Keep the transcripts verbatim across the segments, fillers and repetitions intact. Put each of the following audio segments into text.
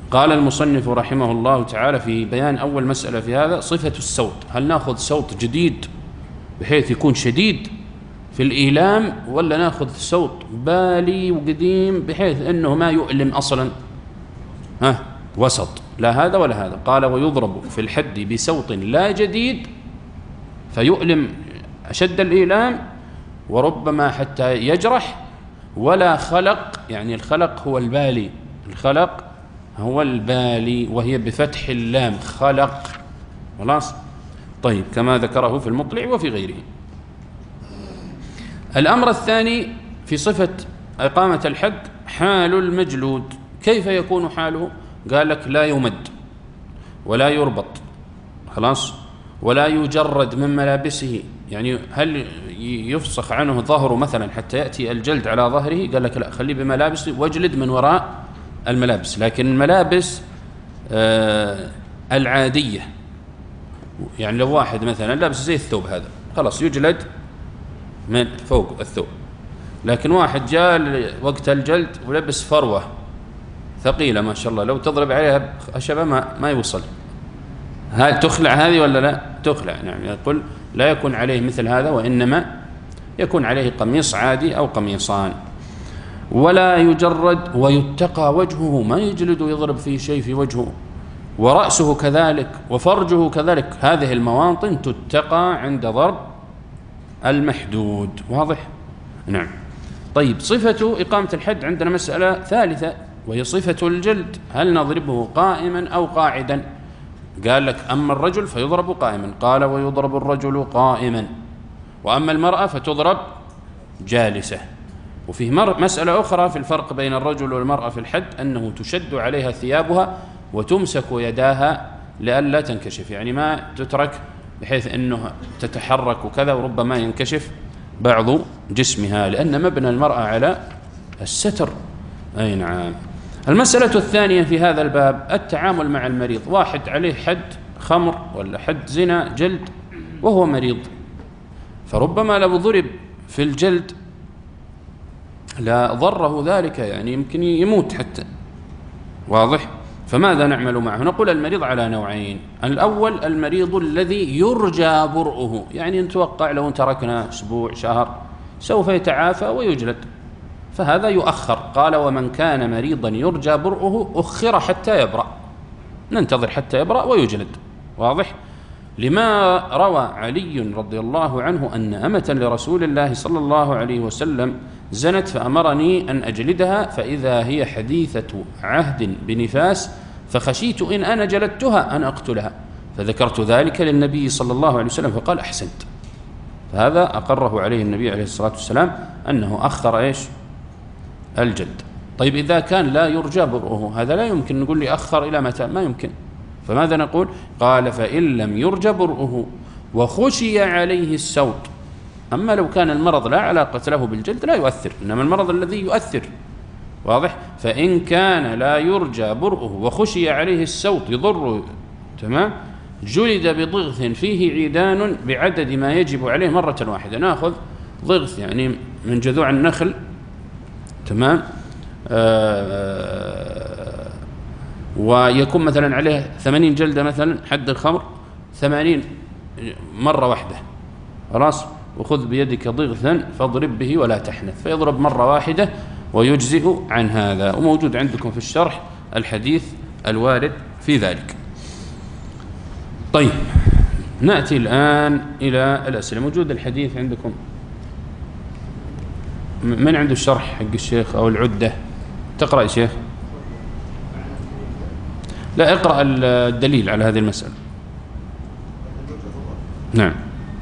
قال المصنف رحمه الله تعالى في بيان أول مسألة في هذا صفة السوط. هل نأخذ سوط جديد بحيث يكون شديد في الإيلام، ولا نأخذ سوط بالي وقديم بحيث أنه ما يؤلم أصلا؟ ها وسط، لا هذا ولا هذا. قال ويضرب في الحد بسوط لا جديد فيؤلم أشد الإيلام وربما حتى يجرح، ولا خلق، يعني الخلق هو البالي، الخلق هو البالي وهي بفتح اللام خلق. خلاص. طيب كما ذكره في المطلع وفي غيره. الأمر الثاني في صفة إقامة الحد حال المجلود. كيف يكون حاله؟ قال لك لا يمد ولا يربط، خلاص، ولا يجرد من ملابسه. يعني هل يفسخ عنه ظهره مثلا حتى يأتي الجلد على ظهره؟ قال لك لا، خليه بملابسه واجلد من وراء الملابس. لكن الملابس آه العادية، يعني لو واحد مثلا لابس زي الثوب هذا خلاص يجلد من فوق الثوب. لكن واحد جاء وقت الجلد ولبس فروة ثقيلة ما شاء الله، لو تضرب عليها خشبة ما, ما يوصل. هل تخلع هذه ولا لا؟ تخلع. نعم. يقول لا يكون عليه مثل هذا، وإنما يكون عليه قميص عادي أو قميصان. ولا يجرد ويتقى وجهه، ما يجلد ويضرب فيه شيء في وجهه، ورأسه كذلك وفرجه كذلك. هذه المواطن تتقى عند ضرب المحدود. واضح؟ نعم. طيب صفة إقامة الحد عندنا مسألة ثالثة وهي صفة الجلد. هل نضربه قائما أو قاعدا؟ قال لك أما الرجل فيضرب قائما، قال ويضرب الرجل قائما، وأما المرأة فتضرب جالسة. وفيه مسألة أخرى في الفرق بين الرجل والمرأة في الحد، أنه تشد عليها ثيابها وتمسك يداها لئلا تنكشف، يعني ما تترك بحيث أنه تتحرك وكذا، وربما ينكشف بعض جسمها، لأن مبنى المرأة على الستر. أي نعم. المسألة الثانية في هذا الباب التعامل مع المريض. واحد عليه حد خمر ولا حد زنا جلد وهو مريض، فربما لو ضرب في الجلد لا ضره ذلك، يعني يمكن يموت حتى. واضح؟ فماذا نعمل معه؟ نقول المريض على نوعين. الأول المريض الذي يرجى برؤه، يعني نتوقع لو تركنا أسبوع شهر سوف يتعافى ويجلد، فهذا يؤخر. قال ومن كان مريضا يرجى برؤه أخر حتى يبرأ، ننتظر حتى يبرأ ويجلد. واضح؟ لما روى علي رضي الله عنه أن أمة لرسول الله صلى الله عليه وسلم زنت فأمرني أن أجلدها، فإذا هي حديثة عهد بنفاس، فخشيت إن أنا جلدتها أن أقتلها، فذكرت ذلك للنبي صلى الله عليه وسلم فقال أحسنت. فهذا أقره عليه النبي عليه الصلاة والسلام أنه أخر إيش؟ الجلد. طيب إذا كان لا يرجى برؤه، هذا لا يمكن نقول لي أخر إلى متى، ما يمكن. فماذا نقول؟ قال فإن لم يرجى برؤه وخشي عليه السوط. أما لو كان المرض لا علاقة له بالجلد لا يؤثر، إنما المرض الذي يؤثر. واضح؟ فإن كان لا يرجى برؤه وخشي عليه السوط يضره، تمام، جلد بضغث فيه عيدان بعدد ما يجب عليه مرة واحدة. نأخذ ضغث يعني من جذوع النخل، تمام، آه ويكون مثلا عليه ثمانين جلدة مثلا حد الخمر، ثمانين مرة واحدة. خلاص. وخذ بيدك ضغثا فاضرب به ولا تحنث، فيضرب مرة واحدة ويجزئ عن هذا. وموجود عندكم في الشرح الحديث الوارد في ذلك. طيب نأتي الآن إلى الأسئلة. موجود الحديث عندكم؟ من عنده الشرح حق الشيخ أو العدة؟ تقرأ يا شيخ؟ لا، اقرأ الدليل على هذه المسألة. نعم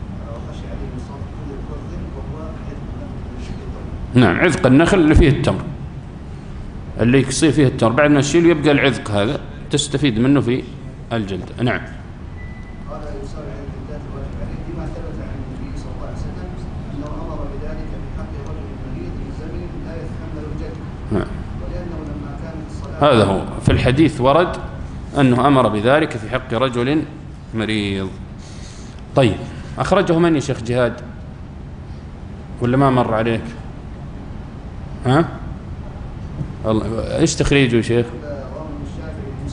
نعم. عذق النخل اللي فيه التمر، اللي يصير فيه التمر بعد ما تشيله يبقى العذق هذا تستفيد منه في الجلد. نعم. قال يصار على الجلدات الواجب عليه بما ثبت عن النبي صلى الله عليه وسلم انه امر بذلك في حق رجل مريض من زمن لا يتحمل الجلد. نعم. ولانه لما كانت الصلاه، هذا هو في الحديث ورد انه امر بذلك في حق رجل مريض. طيب اخرجه من يا شيخ جهاد ولا ما مر عليك؟ ها؟ الله، ايش تخريجه يا شيخ؟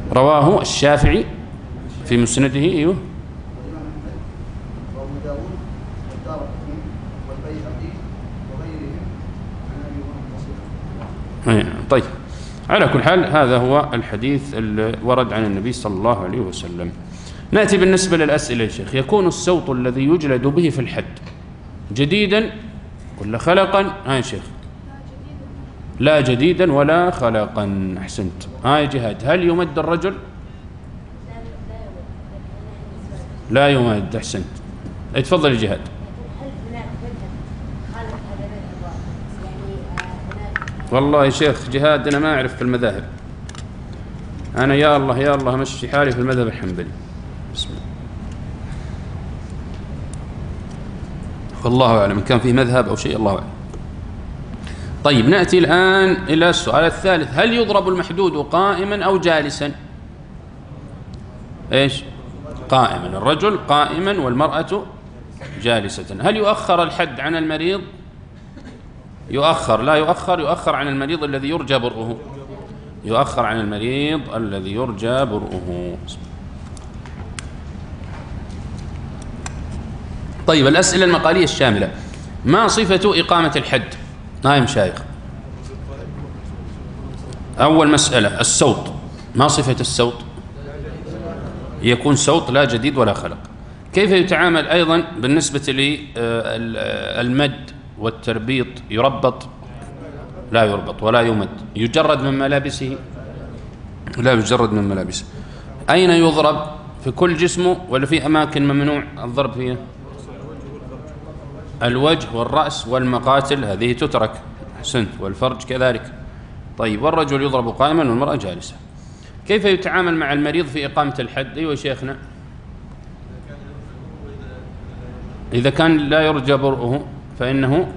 رواه الشافعي في مسنده. أيوه. والإمام أحمد وأبو داود والدارقطني والبيهقي وغيرهم عن أبي هريرة وصحبه. طيب، على كل حال هذا هو الحديث اللي ورد عن النبي صلى الله عليه وسلم. نأتي بالنسبة للأسئلة يا شيخ. يكون الصوت الذي يجلد به في الحد جديدا ولا خلقا؟ ها يا شيخ. لا جديدا ولا خلقا. أحسنت. ها يا جهاد، هل يمد الرجل؟ لا يمد. أحسنت. اتفضل يا جهاد. والله يا شيخ جهاد أنا ما أعرف في المذاهب، أنا يا الله يا الله مشي حالي في المذهب الحنبلي. بسم الله. والله أعلم إن كان في مذهب أو شيء، الله أعلم. طيب، نأتي الآن إلى السؤال الثالث. هل يضرب المحدود قائما أو جالسا؟ إيش؟ قائما. الرجل قائما والمرأة جالسة. هل يؤخر الحد عن المريض؟ يؤخر. لا يؤخر. يؤخر عن المريض الذي يرجى برؤه. يؤخر عن المريض الذي يرجى برؤه. طيب، الأسئلة المقالية الشاملة. ما صفة إقامة الحد؟ نايم شايخ. أول مسألة الصوت. ما صفة الصوت؟ يكون صوت لا جديد ولا خلق. كيف يتعامل أيضا بالنسبة للمد والتربيط؟ يربط؟ لا يربط ولا يمد. يجرد من ملابسه؟ لا يجرد من ملابسه. أين يضرب؟ في كل جسمه ولا في أماكن ممنوع الضرب فيها؟ الوجه والرأس والمقاتل هذه تترك. أحسنت. والفرج كذلك. طيب، والرجل يضرب قائما والمرأة جالسة. كيف يتعامل مع المريض في إقامة الحد؟ أيوة شيخنا. إذا كان لا يرجى برؤه فإنه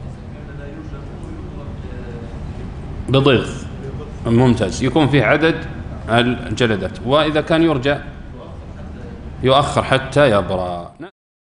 بضغط. ممتاز. يكون فيه عدد الجلدات. وإذا كان يرجى يؤخر حتى يبرأ.